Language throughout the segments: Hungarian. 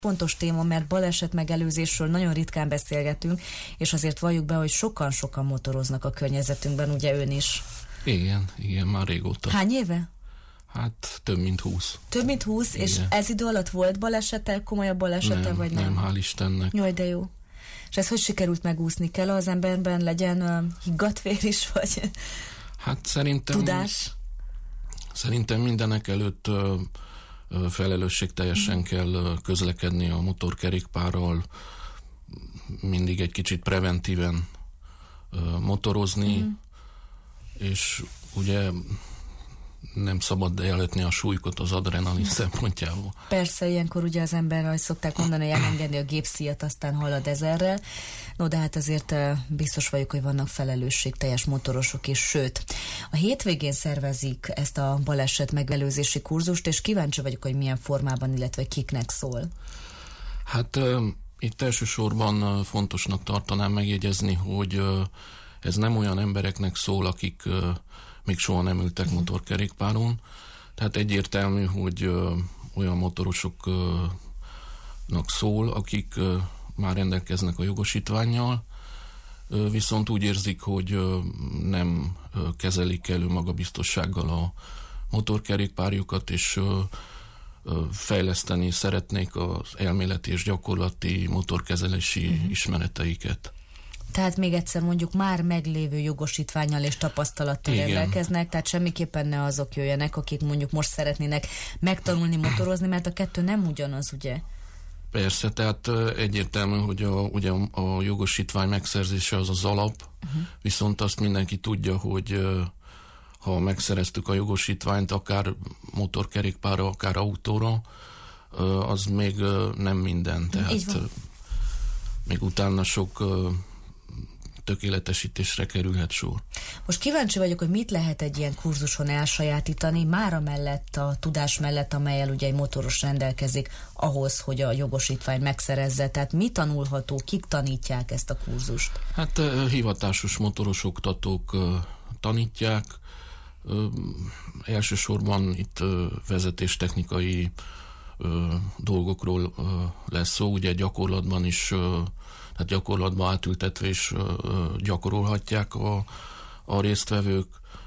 Fontos téma, mert baleset megelőzésről nagyon ritkán beszélgetünk, és azért valljuk be, hogy sokan-sokan motoroznak a környezetünkben, ugye ön is. Igen, már régóta. Hány éve? Hát több mint 20. Több mint 20, igen. És ez idő alatt volt balesete, komolyabb balesete, vagy nem? Nem, hál' Istennek. Jaj, de jó. És ez hogy sikerült megúszni? Kell az emberben legyen higgadt vér is, vagy hát szerintem... tudás? Szerintem mindenek előtt felelősségteljesen kell közlekedni a motorkerékpárral, mindig egy kicsit preventíven motorozni, és ugye nem szabad elvetni a súlykot az adrenalin szempontjából. Persze, ilyenkor ugye az ember, ahogy szokták mondani, hogy elengedni a gépszíjat, aztán halad ezerrel. No, de hát azért biztos vagyok, hogy vannak felelősségteljes motorosok is, sőt, a hétvégén szervezik ezt a baleset megelőzési kurzust, és kíváncsi vagyok, hogy milyen formában, illetve kiknek szól. Hát itt elsősorban fontosnak tartanám megjegyezni, hogy ez nem olyan embereknek szól, akik még soha nem ültek motorkerékpáron. Tehát egyértelmű, hogy olyan motorosoknak szól, akik már rendelkeznek a jogosítvánnyal, viszont úgy érzik, hogy nem kezelik elő magabiztossággal a motorkerékpárjukat, és fejleszteni szeretnék az elméleti és gyakorlati motorkezelési ismereteiket. Tehát még egyszer mondjuk már meglévő jogosítvánnyal és tapasztalattal rendelkeznek, tehát semmiképpen ne azok jöjjenek, akik mondjuk most szeretnének megtanulni motorozni, mert a kettő nem ugyanaz, ugye? Persze, tehát egyértelmű, hogy ugye a jogosítvány megszerzése az az alap, viszont azt mindenki tudja, hogy ha megszereztük a jogosítványt, akár motorkerékpárra, akár autóra, az még nem minden, tehát még utána sok tökéletesítésre kerülhet sor. Most kíváncsi vagyok, hogy mit lehet egy ilyen kurzuson elsajátítani, mára mellett, a tudás mellett, amellyel ugye egy motoros rendelkezik ahhoz, hogy a jogosítvány megszerezze. Tehát mi tanulható, kik tanítják ezt a kurzust? Hát hivatásos motoros oktatók tanítják. Elsősorban itt vezetéstechnikai dolgokról lesz szó, ugye gyakorlatban is, tehát gyakorlatban átültetve is gyakorolhatják a résztvevők.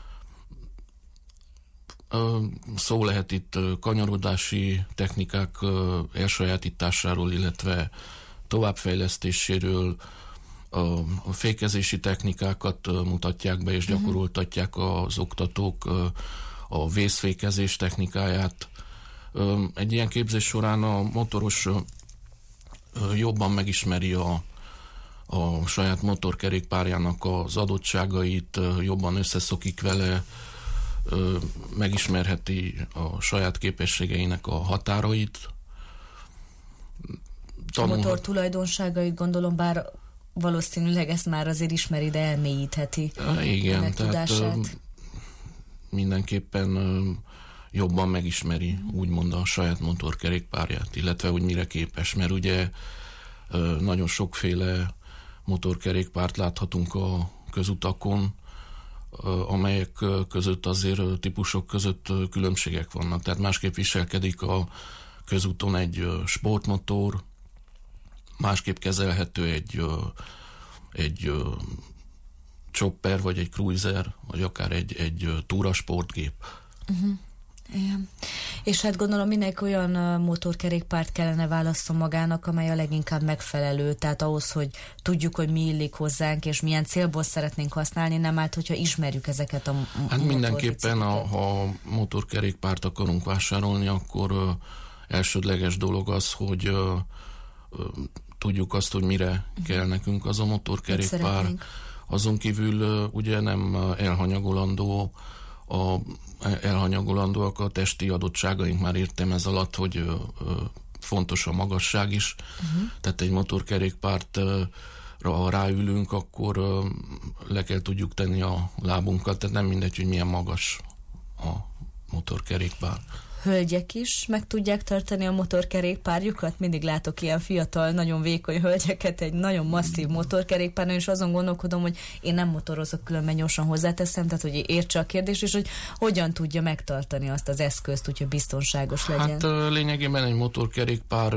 Szó lehet itt kanyarodási technikák elsajátításáról, illetve továbbfejlesztéséről, a fékezési technikákat mutatják be és gyakoroltatják az oktatók, a vészfékezés technikáját. Egy ilyen képzés során a motoros jobban megismeri a saját motorkerékpárjának az adottságait, jobban összeszokik vele, megismerheti a saját képességeinek a határait. A motor tulajdonságait gondolom, bár valószínűleg ezt már azért ismeri, de elmélyítheti. Igen, tehát mindenképpen jobban megismeri, úgymond a saját motorkerékpárját, illetve hogy mire képes, mert ugye nagyon sokféle motorkerékpárt láthatunk a közutakon, amelyek között azért típusok között különbségek vannak. Tehát másképp viselkedik a közúton egy sportmotor, másképp kezelhető egy chopper, vagy egy cruiser, vagy akár egy túrasportgép. Igen. És hát gondolom mindenki olyan motorkerékpárt kellene válasszon magának, amely a leginkább megfelelő, tehát ahhoz, hogy tudjuk, hogy mi illik hozzánk, és milyen célból szeretnénk használni, nem árt, hogyha ismerjük ezeket a Hát mindenképpen, ha motorkerékpárt akarunk vásárolni, akkor elsődleges dolog az, hogy tudjuk azt, hogy mire kell nekünk az a motorkerékpár. Azon kívül ugye nem elhanyagolandóak a testi adottságaink, már értem ez alatt, hogy fontos a magasság is. Tehát egy motorkerékpártra, ha ráülünk, akkor le kell tudjuk tenni a lábunkat, tehát nem mindegy, hogy milyen magas a motorkerékpár. hölgyek is meg tudják tartani a motorkerékpárjukat? Mindig látok ilyen fiatal, nagyon vékony hölgyeket egy nagyon masszív motorkerékpáron, és azon gondolkodom, hogy én nem motorozok, különben gyorsan hozzáteszem, tehát hogy értse a kérdés, és hogy hogyan tudja megtartani azt az eszközt, úgyhogy biztonságos legyen. Hát lényegében egy motorkerékpár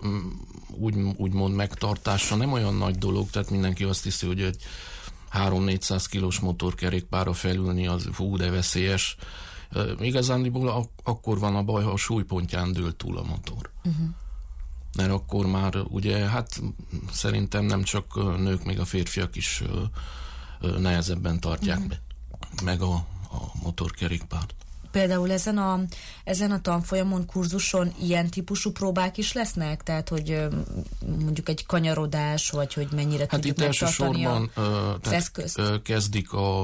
úgymond megtartása nem olyan nagy dolog, tehát mindenki azt hiszi, hogy egy 300-400 kilós motorkerékpárra felülni az de veszélyes. Igazándiból akkor van a baj, ha a súlypontján dől túl a motor. Mert akkor már ugye, hát szerintem nem csak nők, még a férfiak is nehezebben tartják meg a motorkerékpárt. Például ezen a tanfolyamon, kurzuson ilyen típusú próbák is lesznek? Tehát, hogy mondjuk egy kanyarodás, vagy hogy mennyire tudjuk megtartani az eszközt? Kezdik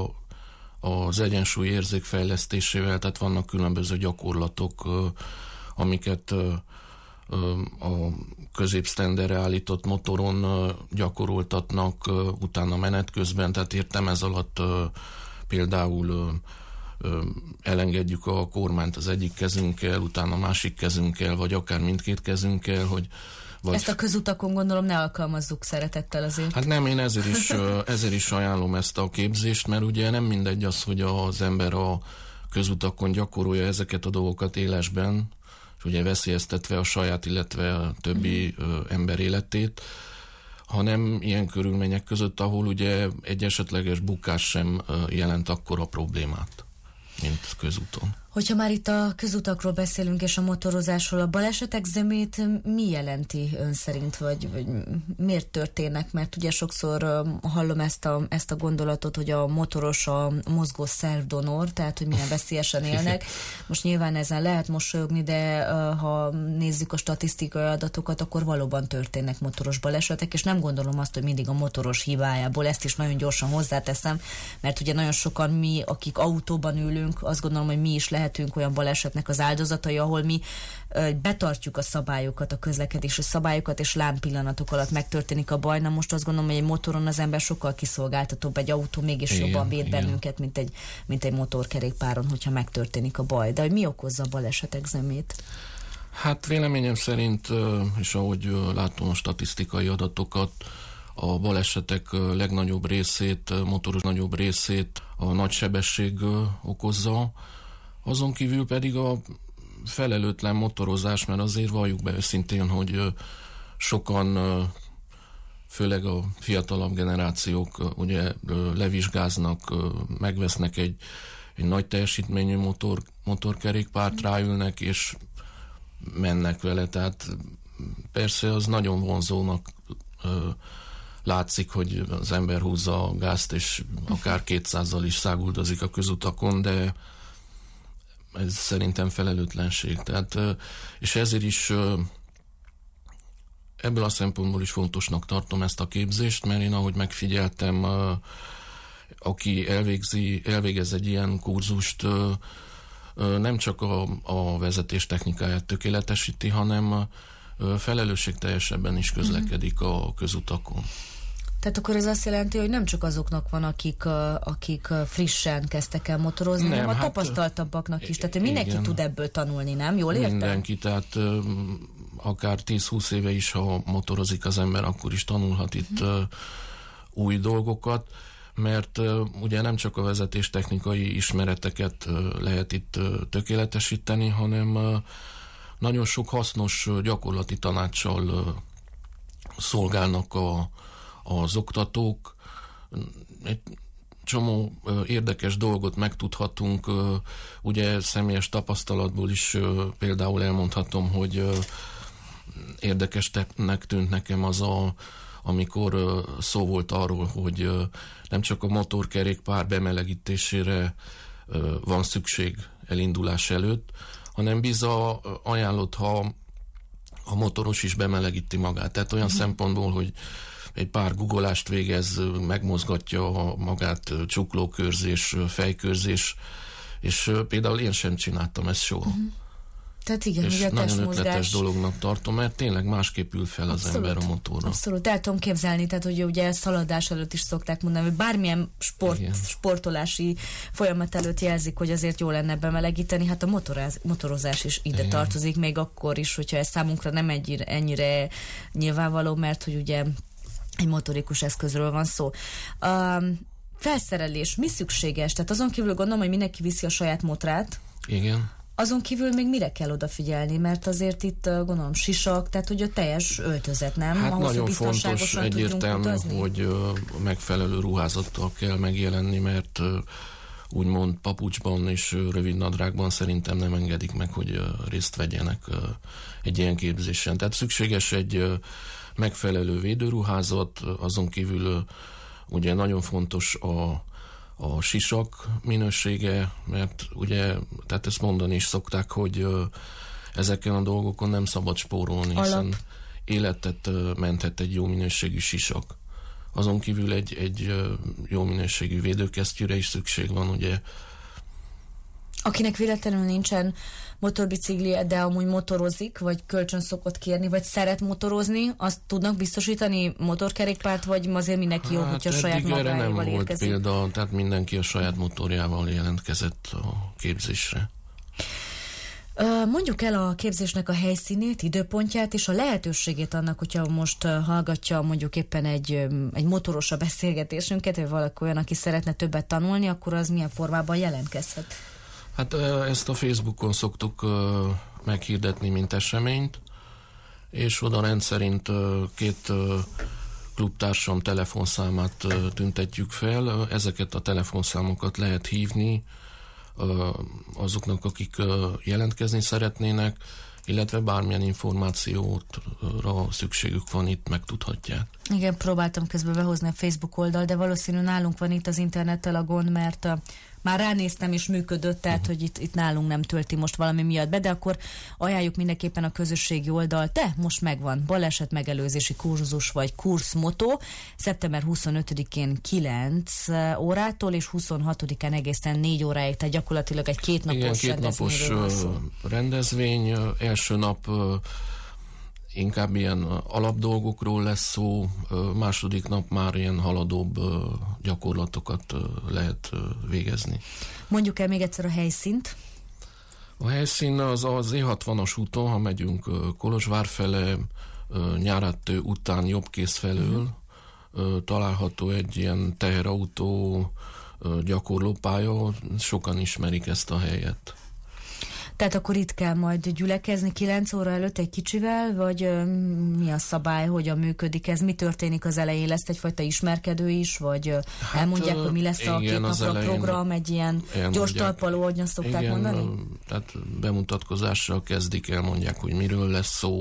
az egyensúly érzék fejlesztésével, tehát vannak különböző gyakorlatok, amiket a középsztenderre állított motoron gyakoroltatnak, utána menet közben, tehát értem ez alatt például elengedjük a kormányt az egyik kezünkkel, utána a másik kezünkkel, vagy akár mindkét kezünkkel, Ezt a közutakon gondolom ne alkalmazzuk szeretettel azért. Hát nem, én ezért is ajánlom ezt a képzést, mert ugye nem mindegy az, hogy az ember a közutakon gyakorolja ezeket a dolgokat élesben, és ugye veszélyeztetve a saját, illetve a többi ember életét, hanem ilyen körülmények között, ahol ugye egy esetleges bukás sem jelent akkora problémát, mint közúton. Hogyha már itt a közutakról beszélünk és a motorozásról, a balesetek zömét mi jelenti ön szerint, vagy miért történnek? Mert ugye sokszor hallom ezt a gondolatot, hogy a motoros a mozgó szervdonor, tehát hogy milyen veszélyesen élnek. Most nyilván ezen lehet mosolyogni, de ha nézzük a statisztikai adatokat, akkor valóban történnek motoros balesetek, és nem gondolom azt, hogy mindig a motoros hibájából, ezt is nagyon gyorsan hozzáteszem, mert ugye nagyon sokan mi, akik autóban ülünk, azt gondolom, hogy mi is lehetünk olyan balesetnek az áldozatai, ahol mi betartjuk a szabályokat, a közlekedési szabályokat, és lámpillanatok alatt megtörténik a baj. Na most azt gondolom, hogy egy motoron az ember sokkal kiszolgáltatóbb, egy autó mégis jobban véd bennünket, mint egy motorkerékpáron, hogyha megtörténik a baj. De hogy mi okozza a balesetek zömét? Hát véleményem szerint, és ahogy látom a statisztikai adatokat, a balesetek legnagyobb részét, motoros nagyobb részét a nagy sebesség okozza, azon kívül pedig a felelőtlen motorozás, mert azért valljuk be őszintén, hogy sokan, főleg a fiatalabb generációk ugye levizsgáznak, megvesznek egy nagy teljesítményű motorkerékpárt, ráülnek és mennek vele, tehát persze az nagyon vonzónak látszik, hogy az ember húzza a gázt, és akár 200-zal is száguldozik a közutakon, de ez szerintem felelőtlenség. Tehát, és ezért is ebből a szempontból is fontosnak tartom ezt a képzést, mert én ahogy megfigyeltem, aki elvégez egy ilyen kurzust, nem csak a vezetés technikáját tökéletesíti, hanem felelősségteljesebben is közlekedik a közutakon. Tehát akkor ez azt jelenti, hogy nem csak azoknak van, akik frissen kezdtek el motorozni, hanem a tapasztaltabbaknak is. Tehát mindenki tud ebből tanulni, nem? Jól értem? Mindenki, tehát akár 10-20 éve is, ha motorozik az ember, akkor is tanulhat itt új dolgokat, mert ugye nem csak a vezetéstechnikai ismereteket lehet itt tökéletesíteni, hanem nagyon sok hasznos gyakorlati tanácssal szolgálnak az oktatók. Egy csomó érdekes dolgot megtudhatunk, ugye személyes tapasztalatból is például elmondhatom, hogy érdekesnek tűnt nekem amikor szó volt arról, hogy nem csak a motorkerékpár bemelegítésére van szükség elindulás előtt, hanem ajánlott, ha a motoros is bemelegíti magát. Tehát olyan szempontból, hogy egy pár guggolást végez, megmozgatja magát, csuklókörzés, fejkörzés, és például én sem csináltam ezt soha. Tehát igen, és ugye a nagyon testmozgás... ötletes dolognak tartom, mert tényleg másképp ül fel az ember a motorra. Abszolút, el tudom képzelni, tehát hogy ugye szaladás előtt is szokták mondani, hogy bármilyen sportolási folyamat előtt jelzik, hogy azért jó lenne bemelegíteni, hát a motorozás is ide tartozik, még akkor is, hogyha ez számunkra nem ennyire nyilvánvaló, mert hogy ugye egy motorikus eszközről van szó. Felszerelés, mi szükséges? Tehát azon kívül gondolom, hogy mindenki viszi a saját motrát. Igen. Azon kívül még mire kell odafigyelni? Mert azért itt gondolom sisak, tehát hogy a teljes öltözet, nem? Hát ahhoz, nagyon fontos, egyértelmű, hogy megfelelő ruházattal kell megjelenni, mert úgymond papucsban és rövid nadrágban szerintem nem engedik meg, hogy részt vegyenek egy ilyen képzésen. Tehát szükséges egy megfelelő védőruházat, azon kívül ugye nagyon fontos a sisak minősége, mert ugye, tehát ezt mondani is szokták, hogy ezeken a dolgokon nem szabad spórolni, hiszen életet menthet egy jó minőségű sisak. Azon kívül egy jó minőségű védőkesztyűre is szükség van, ugye. Akinek véletlenül nincsen motorbiciklije, de amúgy motorozik, vagy kölcsön szokott kérni, vagy szeret motorozni, azt tudnak biztosítani motorkerékpárt, vagy azért mindenki jó, hogyha saját magáéval nem érkezik? volt példa, tehát mindenki a saját motorjával jelentkezett a képzésre. Mondjuk el a képzésnek a helyszínét, időpontját és a lehetőségét annak, hogyha most hallgatja mondjuk éppen egy motoros a beszélgetésünket, vagy valaki olyan, aki szeretne többet tanulni, akkor az milyen formában jelentkezhet? Hát ezt a Facebookon szoktuk meghirdetni, mint eseményt, és oda rendszerint 2 klubtársam telefonszámát tüntetjük fel. Ezeket a telefonszámokat lehet hívni azoknak, akik jelentkezni szeretnének, illetve bármilyen információra szükségük van, itt megtudhatják. Igen, próbáltam közben behozni a Facebook oldal, de valószínű nálunk van itt az internettel a gond, mert már ránéztem és működött, tehát hogy itt nálunk nem tölti most valami miatt be, de akkor ajánljuk mindenképpen a közösségi oldalt. De most megvan baleset megelőzési kurzus vagy kurszmotó, szeptember 25-én 9 órától és 26-án egészen 4 óráig, tehát gyakorlatilag egy 2 napos rendezvény. Első nap inkább ilyen alapdolgokról lesz szó, második nap már ilyen haladóbb gyakorlatokat lehet végezni. Mondjuk el még egyszer a helyszínt. A helyszín az E60-as úton, ha megyünk Kolozsvár fele, Nyárattő után jobbkész felől, található egy ilyen teherautó gyakorlópálya, sokan ismerik ezt a helyet. Tehát akkor itt kell majd gyülekezni 9 óra előtt egy kicsivel, vagy mi a szabály, hogyan működik ez? Mi történik az elején? Lesz egyfajta ismerkedő is, vagy elmondják, hogy mi lesz a 2 napra program, egy ilyen gyors talpaló, ahogyan szokták mondani? Tehát bemutatkozással kezdik, elmondják, hogy miről lesz szó,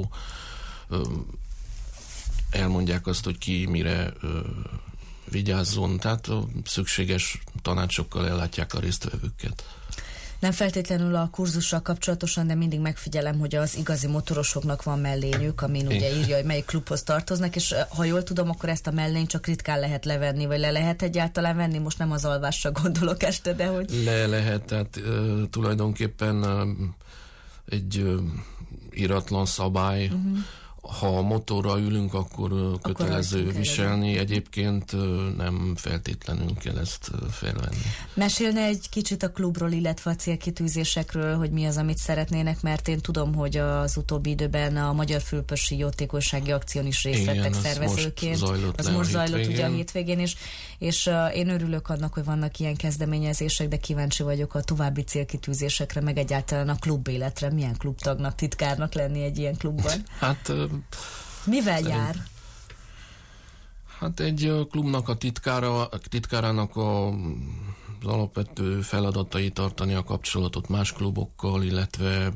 elmondják azt, hogy ki mire vigyázzon, tehát szükséges tanácsokkal ellátják a résztvevőket. Nem feltétlenül a kurzussal kapcsolatosan, de mindig megfigyelem, hogy az igazi motorosoknak van mellényük, amin ugye írja, hogy melyik klubhoz tartoznak, és ha jól tudom, akkor ezt a mellényt csak ritkán lehet levenni, vagy le lehet egyáltalán venni, most nem az alvásra gondolok este, de hogy... Le lehet, tehát tulajdonképpen egy iratlan szabály, ha a motorra ülünk, akkor kötelező viselni, egyébként nem feltétlenül kell ezt felvenni. Mesélne egy kicsit a klubról, illetve a célkitűzésekről, hogy mi az, amit szeretnének, mert én tudom, hogy az utóbbi időben a Magyar Fülöpösi Jótékonysági Akción is részt vettek szervezőként. Az most zajlott ugye a hétvégén is, és én örülök annak, hogy vannak ilyen kezdeményezések, de kíváncsi vagyok a további célkitűzésekre, meg egyáltalán a klubéletre. Milyen klubtagnak, titkárnak lenni egy ilyen klubban? Hát... Mivel jár? Hát egy klubnak a titkárának az alapvető feladatai tartani a kapcsolatot más klubokkal, illetve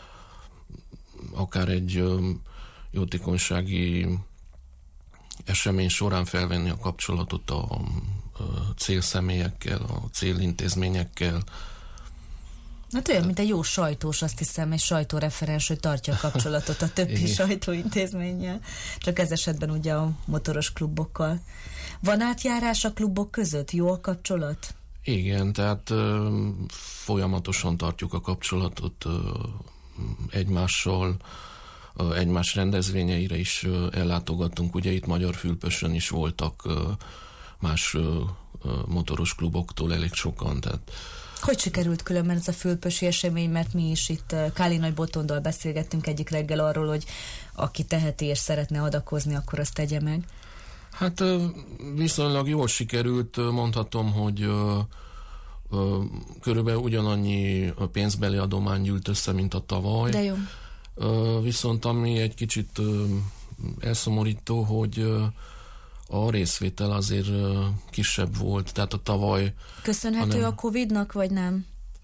akár egy jótékonysági esemény során felvenni a kapcsolatot a célszemélyekkel, a célintézményekkel. Hát olyan, mint egy jó sajtós, azt hiszem, egy sajtóreferens, hogy tartja a kapcsolatot a többi sajtóintézménnyel. Csak ez esetben ugye a motoros klubokkal. Van átjárás a klubok között? Jó a kapcsolat? Igen, tehát folyamatosan tartjuk a kapcsolatot egymással, egymás rendezvényeire is ellátogattunk. Ugye itt Magyarfülöpösön is voltak más motoros kluboktól elég sokan. Tehát hogy sikerült különben ez a fülöpösi esemény, mert mi is itt Káli Nagy Botondal beszélgettünk egyik reggel arról, hogy aki teheti és szeretne adakozni, akkor azt tegye meg. Hát viszonylag jól sikerült, mondhatom, hogy körülbelül ugyanannyi pénzbeli adomány gyűlt össze, mint a tavaly. De jó. Viszont ami egy kicsit elszomorító, hogy a részvétel azért kisebb volt, tehát a tavaly... Köszönhető a Covid-nak, vagy nem?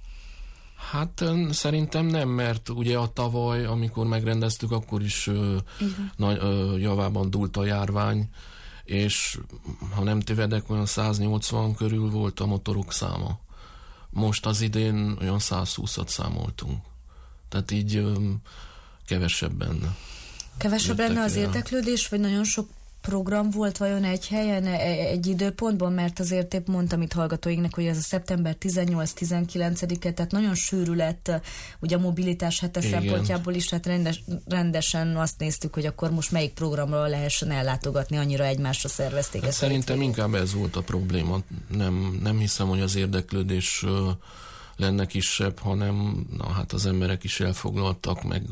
Hát szerintem nem, mert ugye a tavaly, amikor megrendeztük, akkor is javában dúlt a járvány, és ha nem tévedek, olyan 180 körül volt a motorok száma. Most az idén olyan 120-at számoltunk. Tehát így kevesebben. Kevesebb lenne az érdeklődés, vagy nagyon sok program volt vajon egy helyen, egy időpontban, mert azért épp mondtam itt hallgatóinknak, hogy ez a szeptember 18-19-e, tehát nagyon sűrű lett ugye a mobilitás hete szempontjából is, tehát rendesen azt néztük, hogy akkor most melyik programra lehessen ellátogatni, annyira egymásra szervezték. Hát szerintem inkább ez volt a probléma. Nem hiszem, hogy az érdeklődés lenne kisebb, hanem hát az emberek is elfoglaltak, meg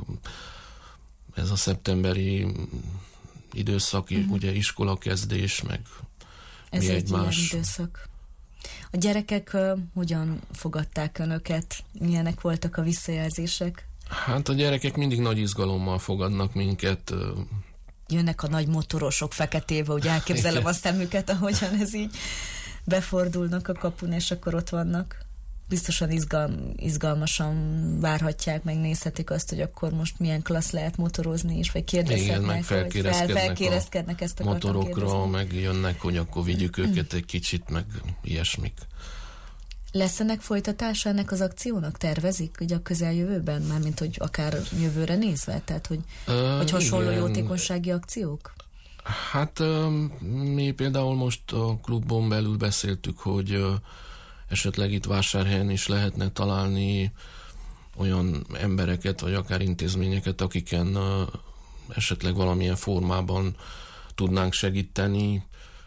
ez a szeptemberi időszak, ugye iskolakezdés, meg ez egy ilyen időszak. A gyerekek hogyan fogadták önöket? Milyenek voltak a visszajelzések? Hát a gyerekek mindig nagy izgalommal fogadnak minket. Jönnek a nagy motorosok feketébe, úgy elképzelem a szemüket, ahogyan ez így befordulnak a kapun, és akkor ott vannak. Biztosan izgalmasan várhatják, megnézhetik azt, hogy akkor most milyen klassz lehet motorozni is, vagy kérdezhetnek. Igen, meg felkérezkednek ezt a motorokra, meg jönnek, hogy akkor vigyük őket egy kicsit, meg ilyesmik. Lesz ennek folytatása ennek az akciónak? Tervezik ugye a közeljövőben? Mármint, hogy akár jövőre nézve? Tehát, hogy hasonló jótékonysági akciók? Hát mi például most a klubon belül beszéltük, hogy esetleg itt Vásárhelyen is lehetne találni olyan embereket, vagy akár intézményeket, akiken esetleg valamilyen formában tudnánk segíteni,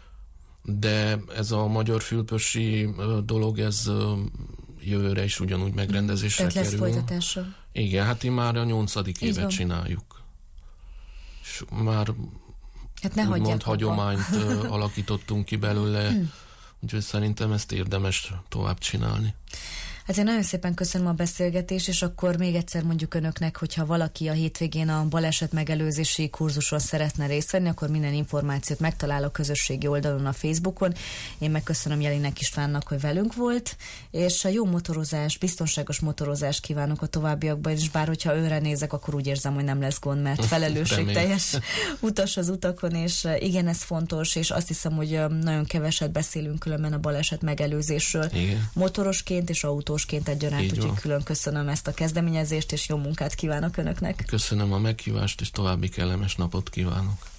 de ez a Magyarfülöpösi dolog, ez jövőre is ugyanúgy megrendezésre kerül. Tehát lesz folytatása. Igen, hát így már a 8. évet csináljuk. És már úgymond hagyományt alakítottunk ki belőle, úgyhogy szerintem ezt érdemes tovább csinálni. Hát én nagyon szépen köszönöm a beszélgetést, és akkor még egyszer mondjuk önöknek, hogyha valaki a hétvégén a baleset megelőzési kurzuson szeretne részt venni, akkor minden információt megtalál a közösségi oldalon a Facebookon. Én megköszönöm Jelinek Istvánnak, hogy velünk volt, és a jó motorozás, biztonságos motorozást kívánok a továbbiakban, és bár hogyha őre nézek, akkor úgy érzem, hogy nem lesz gond, mert felelősségteljes utas az utakon, és igen, ez fontos, és azt hiszem, hogy nagyon keveset beszélünk különben a baleset megelőzésről. Igen. Motorosként és autósként egyaránt, úgyhogy külön köszönöm ezt a kezdeményezést, és jó munkát kívánok önöknek. Köszönöm a meghívást, és további kellemes napot kívánok.